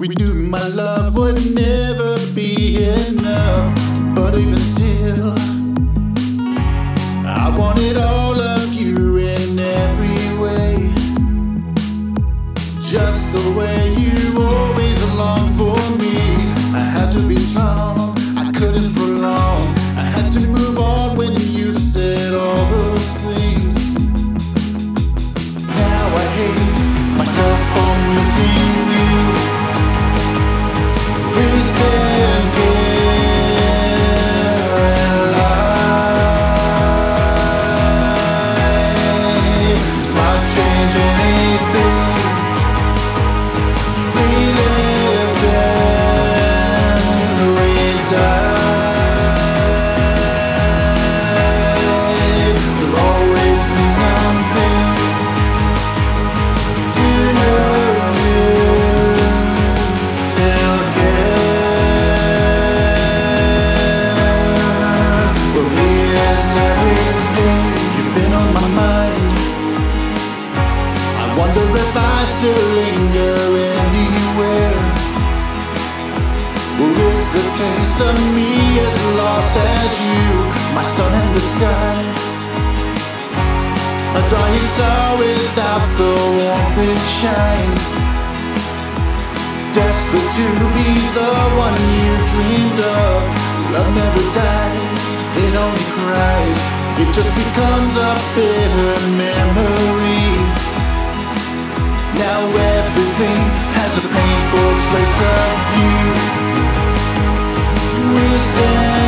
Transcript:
We knew my love would never be enough, but even still, I wanted all of you in every way, just the way you always longed for me. I had to be strong, I couldn't prolong, I had to move on when you said all those things. Now I hate myself for missing you. We stand here and lie. It's not changing anything. We lived and we died. There'll always be something to know you still care. Well, here's everything. You've been on my mind. I wonder if I still linger anywhere. Well, is the taste of me as lost as you? My sun in the sky, a dying star without the warmth and shine. Desperate to be the one you dreamed of. Love never dies, it only cries. It just becomes a bitter memory. Now everything has a painful trace of you. We stand